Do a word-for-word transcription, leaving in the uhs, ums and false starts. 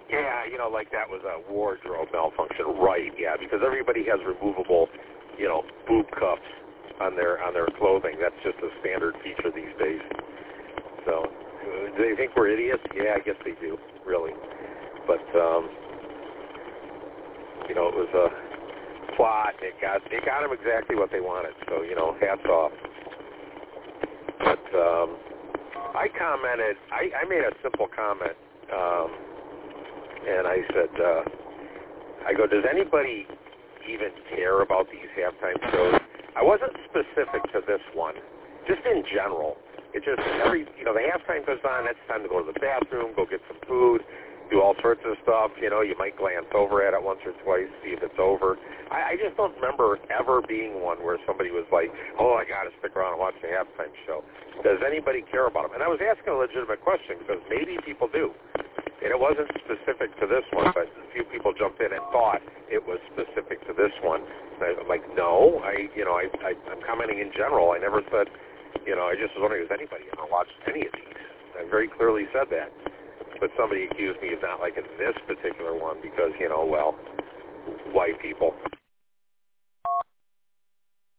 Yeah, you know, like that was a wardrobe malfunction, right? Yeah, because everybody has removable, you know, boob cuffs on their on their clothing. That's just a standard feature these days. So, uh, do they think we're idiots? Yeah, I guess they do, really. But um, you know, it was a plot. It got it got them exactly what they wanted. So, you know, hats off. But um, I commented. I, I made a simple comment. Um, And I said, uh, I go, does anybody even care about these halftime shows? I wasn't specific to this one, just in general. It just, every, you know, the halftime goes on, it's time to go to the bathroom, go get some food, do all sorts of stuff. You know, you might glance over at it once or twice, see if it's over. I, I just don't remember ever being one where somebody was like, oh, I got to stick around and watch the halftime show. Does anybody care about them? And I was asking a legitimate question because maybe people do. And it wasn't specific to this one, but a few people jumped in and thought it was specific to this one. And I'm like, no, I, you know, I, I, I'm commenting in general. I never said, you know, I just was wondering, has anybody ever watched any of these? I very clearly said that. But somebody accused me of not liking this particular one because, you know, well, white people.